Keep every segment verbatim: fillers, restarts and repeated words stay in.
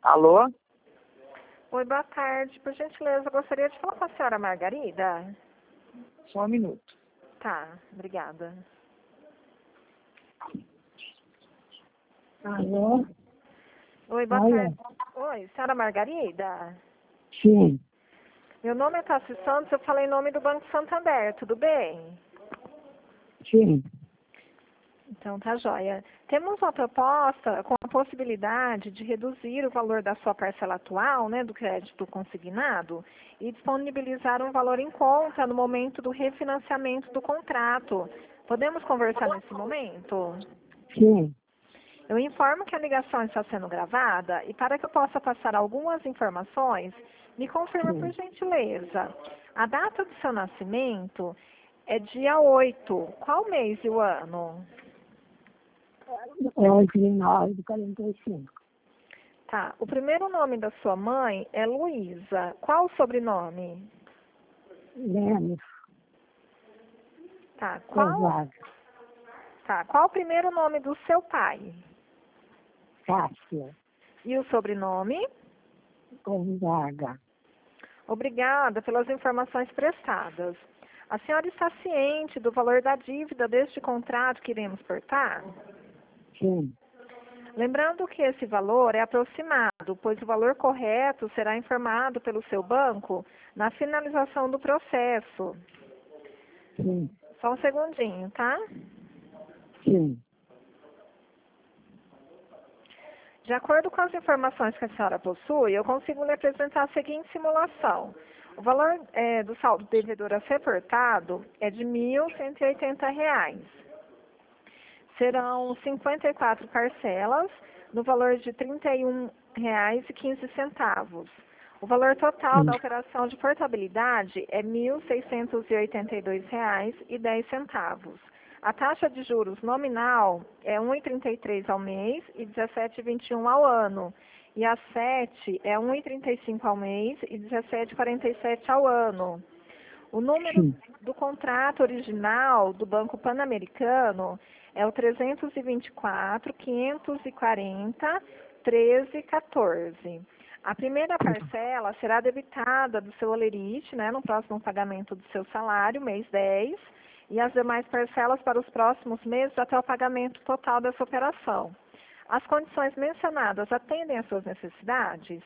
Alô? Oi, boa tarde. Por gentileza, eu gostaria de falar com a senhora Margarida. Só um minuto. Tá, obrigada. Alô? Oi, boa Olha. tarde. Oi, senhora Margarida? Sim, Meu nome é Tassi Santos, eu falei em nome do Banco Santander, tudo bem? sim. Então tá joia. Temos uma proposta com a possibilidade de reduzir o valor da sua parcela atual, né, do crédito consignado, e disponibilizar um valor em conta no momento do refinanciamento do contrato. Podemos conversar nesse momento? Sim. Eu informo que a ligação está sendo gravada e para que eu possa passar algumas informações, me confirma por Sim. gentileza. A data do seu nascimento é dia oito. Qual mês e o ano? onze de nove de quarenta e cinco. Tá. O primeiro nome da sua mãe é Luísa. Qual o sobrenome? Lemos, Tá. Qual, Gonzaga, tá. Qual o primeiro nome do seu pai? Cássia, E o sobrenome? Gonzaga. Obrigada pelas informações prestadas. A senhora está ciente do valor da dívida deste contrato que iremos portar? Sim, Lembrando que esse valor é aproximado, pois o valor correto será informado pelo seu banco na finalização do processo. sim, Só um segundinho, tá? sim, De acordo com as informações que a senhora possui, eu consigo lhe apresentar a seguinte simulação. O valor eh, do saldo devedor a ser portado é de mil cento e oitenta reais. Serão cinquenta e quatro parcelas no valor de trinta e um reais e quinze centavos. O valor total sim, da operação de portabilidade é mil seiscentos e oitenta e dois reais e dez centavos. A taxa de juros nominal é um vírgula trinta e três ao mês e dezessete vírgula vinte e um ao ano. E a sete é um vírgula trinta e cinco ao mês e dezessete vírgula quarenta e sete ao ano. O número sim. do contrato original do Banco Pan-Americano é o trezentos e vinte e quatro, quinhentos e quarenta, treze, quatorze. A primeira parcela será debitada do seu olerite, né, no próximo pagamento do seu salário, mês dez, e as demais parcelas para os próximos meses até o pagamento total dessa operação. As condições mencionadas atendem às suas necessidades?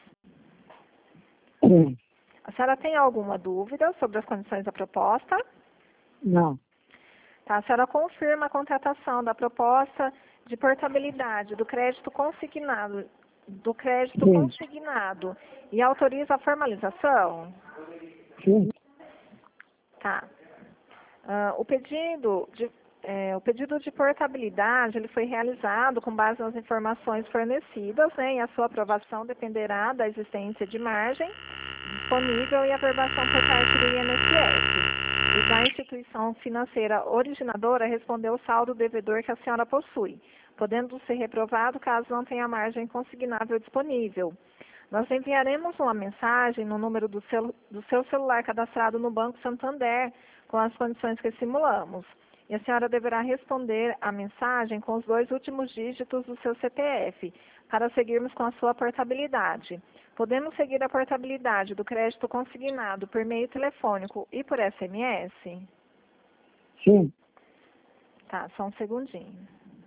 Sim. A senhora tem alguma dúvida sobre as condições da proposta? Não, Tá, a senhora confirma a contratação da proposta de portabilidade do crédito consignado, do crédito sim, consignado e autoriza a formalização? sim, Tá. Ah, o pedido de é, o pedido de portabilidade ele foi realizado com base nas informações fornecidas, né, e a sua aprovação dependerá da existência de margem disponível e averbação por parte do I N S S e da instituição financeira originadora responder o saldo devedor que a senhora possui, podendo ser reprovado caso não tenha margem consignável disponível. Nós enviaremos uma mensagem no número do seu, do seu celular cadastrado no Banco Santander com as condições que simulamos. E a senhora deverá responder a mensagem com os dois últimos dígitos do seu C P F, para seguirmos com a sua portabilidade. Podemos seguir a portabilidade do crédito consignado por meio telefônico e por S M S? sim. Tá, só um segundinho.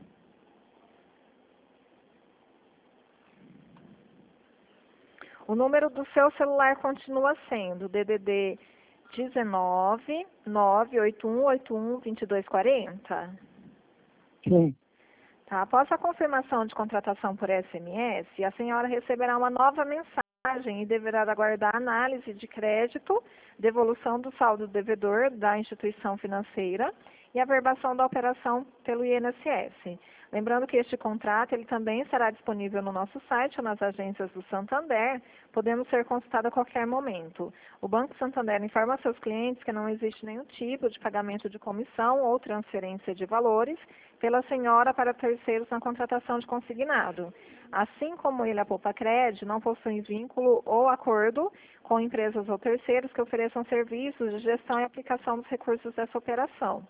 O número do seu celular continua sendo D D D dezenove, nove oito um oito um, dois dois quatro zero? Sim, Tá? Após a confirmação de contratação por S M S, a senhora receberá uma nova mensagem e deverá aguardar análise de crédito, devolução do saldo devedor da instituição financeira e averbação da operação pelo I N S S. Lembrando que este contrato ele também estará disponível no nosso site ou nas agências do Santander, podendo ser consultado a qualquer momento. O Banco Santander informa a seus clientes que não existe nenhum tipo de pagamento de comissão ou transferência de valores pela senhora para terceiros na contratação de consignado. Assim como ele, a Poupa Cred, não possui vínculo ou acordo com empresas ou terceiros que ofereçam serviços de gestão e aplicação dos recursos dessa operação.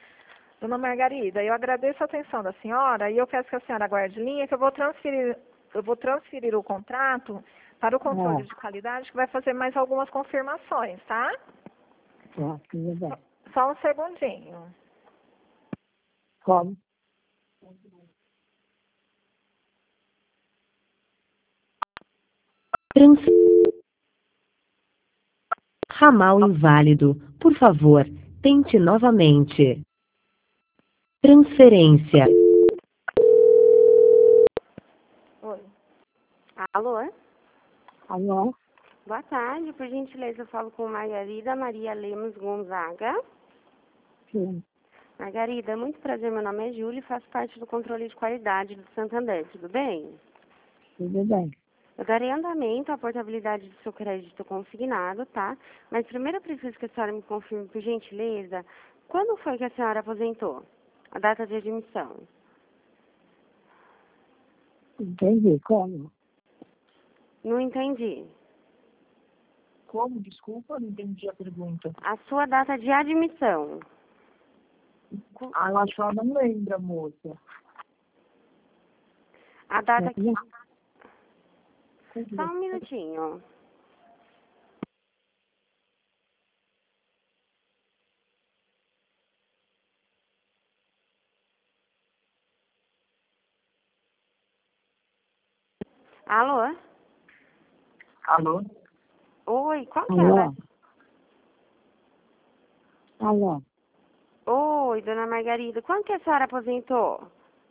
Dona Margarida, eu agradeço a atenção da senhora e eu peço que a senhora aguarde linha que eu vou transferir eu vou transferir o contrato para o controle Ah. de qualidade, que vai fazer mais algumas confirmações, tá? Tá, tudo bem. Só um segundinho. Como? Trans... Ramal inválido. Por favor, tente novamente. Transferência. Oi. Alô? Alô? Boa tarde, por gentileza eu falo com Margarida Maria Lemos Gonzaga. Sim, Margarida, muito prazer, meu nome é Júlia e faço parte do controle de qualidade do Santander, tudo bem? tudo bem. Eu darei andamento à portabilidade do seu crédito consignado, tá? Mas primeiro eu preciso que a senhora me confirme, por gentileza, quando foi que a senhora aposentou? A data de admissão? Entendi. Como? Não entendi. Como? Desculpa, não entendi a pergunta. A sua data de admissão? Ah, eu acho que ela não lembra, moça. A data É, que... não. Só um minutinho. Alô? Alô? Oi, qual que é a data? Alô? Alô? Oi, dona Margarida, quando que a senhora aposentou?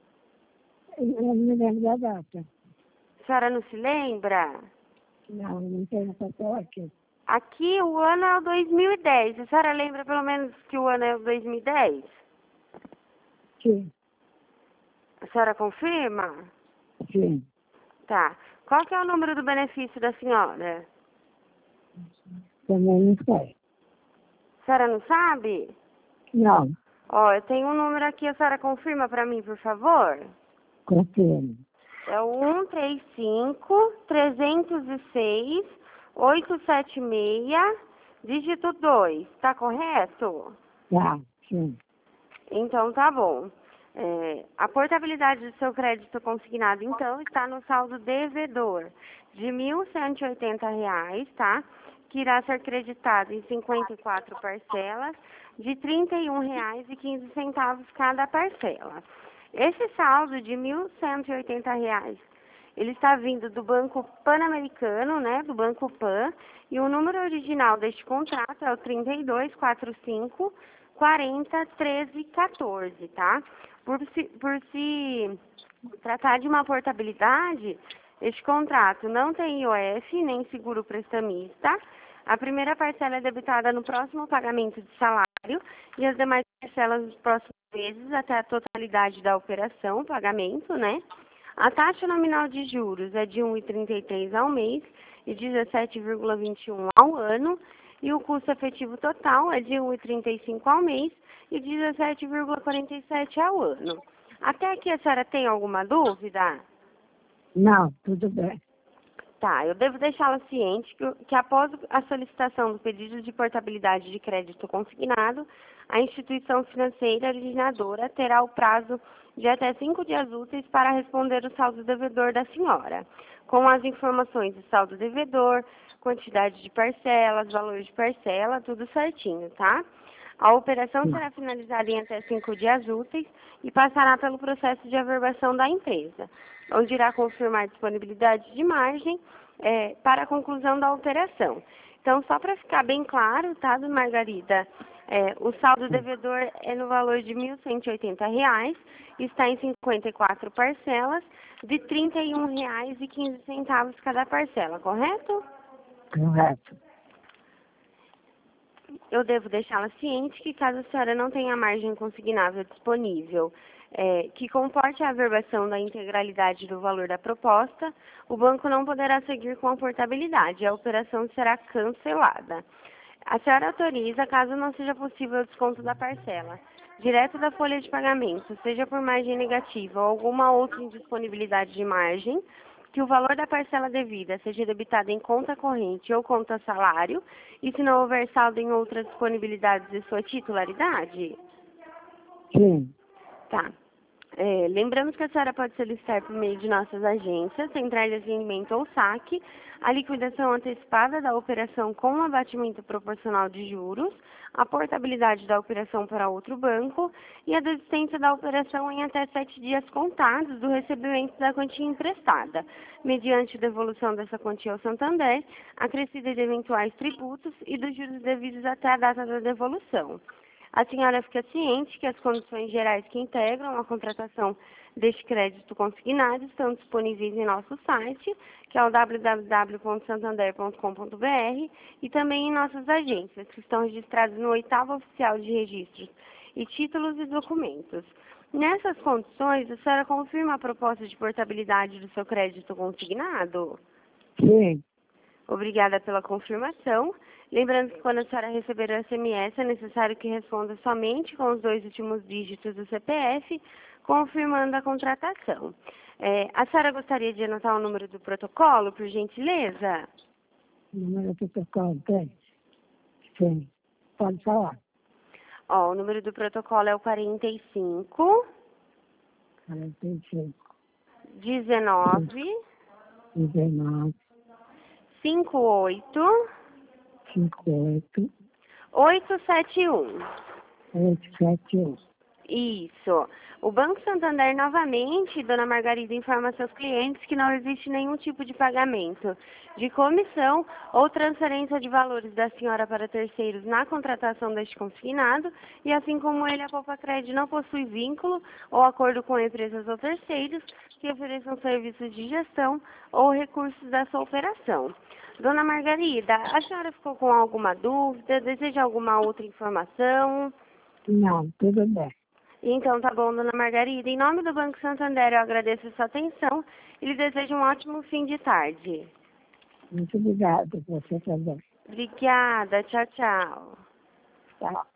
Eu não me lembro da data. A senhora não se lembra? Não, não tenho papel aqui. Aqui o ano é o dois mil e dez. A senhora lembra pelo menos que o ano é o dois mil e dez? Sim, A senhora confirma? sim. Tá. Qual que é o número do benefício da senhora? Também não sei. A senhora não sabe? Não, Ó, eu tenho um número aqui, a senhora confirma pra mim, por favor? confirmo. É o um três cinco, trezentos e seis, oitocentos e setenta e seis, dígito dois. Tá correto? Tá, sim. Então tá bom. É, a portabilidade do seu crédito consignado, então, está no saldo devedor de mil cento e oitenta reais, tá? Que irá ser creditado em cinquenta e quatro parcelas de trinta e um reais e quinze centavos cada parcela. Esse saldo de mil cento e oitenta reais, ele está vindo do Banco Pan-Americano, né, do Banco Pan, e o número original deste contrato é o trinta e dois, quarenta e cinco, quarenta, treze, quatorze, tá? Por se, por se tratar de uma portabilidade, este contrato não tem I O F nem seguro prestamista. A primeira parcela é debitada no próximo pagamento de salário e as demais parcelas nos próximos meses até a totalidade da operação, pagamento, né? A taxa nominal de juros é de um vírgula trinta e três ao mês e dezessete vírgula vinte e um ao ano, e o custo efetivo total é de um vírgula trinta e cinco ao mês e dezessete vírgula quarenta e sete ao ano. Até aqui a senhora tem alguma dúvida? Não, tudo bem. Tá, eu devo deixá-la ciente que, que após a solicitação do pedido de portabilidade de crédito consignado, a instituição financeira originadora terá o prazo de até cinco dias úteis para responder o saldo devedor da senhora, com as informações do saldo devedor, quantidade de parcelas, valor de parcela, tudo certinho, tá? A operação será finalizada em até cinco dias úteis e passará pelo processo de averbação da empresa, onde irá confirmar disponibilidade de margem é, para a conclusão da operação. Então, só para ficar bem claro, tá, dona Margarida, é, o saldo devedor é no valor de mil cento e oitenta reais, está em cinquenta e quatro parcelas, de trinta e um reais e quinze centavos cada parcela, correto? Correto. Eu devo deixá-la ciente que caso a senhora não tenha margem consignável disponível é, que comporte a averbação da integralidade do valor da proposta, o banco não poderá seguir com a portabilidade e a operação será cancelada. A senhora autoriza, caso não seja possível o desconto da parcela, direto da folha de pagamento, seja por margem negativa ou alguma outra indisponibilidade de margem, que o valor da parcela devida seja debitado em conta corrente ou conta salário, e se não houver saldo em outras disponibilidades de sua titularidade? Sim. Tá. É, lembramos que a senhora pode solicitar por meio de nossas agências, centrais de atendimento ou saque, a liquidação antecipada da operação com abatimento proporcional de juros, a portabilidade da operação para outro banco e a desistência da operação em até sete dias contados do recebimento da quantia emprestada, mediante devolução dessa quantia ao Santander, acrescida de eventuais tributos e dos juros devidos até a data da devolução. A senhora fica ciente que as condições gerais que integram a contratação deste crédito consignado estão disponíveis em nosso site, que é o w w w ponto santander ponto com ponto b r, e também em nossas agências, que estão registradas no oitavo Oficial de Registros e Títulos e Documentos. Nessas condições, a senhora confirma a proposta de portabilidade do seu crédito consignado? Sim. Obrigada pela confirmação. Lembrando que quando a senhora receber o S M S, é necessário que responda somente com os dois últimos dígitos do C P F, confirmando a contratação. É, a senhora gostaria de anotar o número do protocolo, por gentileza? O número do protocolo tem? Sim. Pode falar. Ó, o número do protocolo é o quarenta e cinco, quarenta e cinco, dezenove, dezenove, cinquenta e oito, cinquenta e oito, oitocentos e setenta e um. oitocentos e setenta e um. Isso. O Banco Santander, novamente, dona Margarida, informa a seus clientes que não existe nenhum tipo de pagamento de comissão ou transferência de valores da senhora para terceiros na contratação deste consignado, e assim como ele, a Poupa-Cred não possui vínculo ou acordo com empresas ou terceiros que ofereçam serviços de gestão ou recursos da sua operação. Dona Margarida, a senhora ficou com alguma dúvida? Deseja alguma outra informação? Não, tudo bem. Então, tá bom, dona Margarida. Em nome do Banco Santander, eu agradeço a sua atenção e lhe desejo um ótimo fim de tarde. Muito obrigado, você também. Obrigada. Tchau, tchau. Tchau.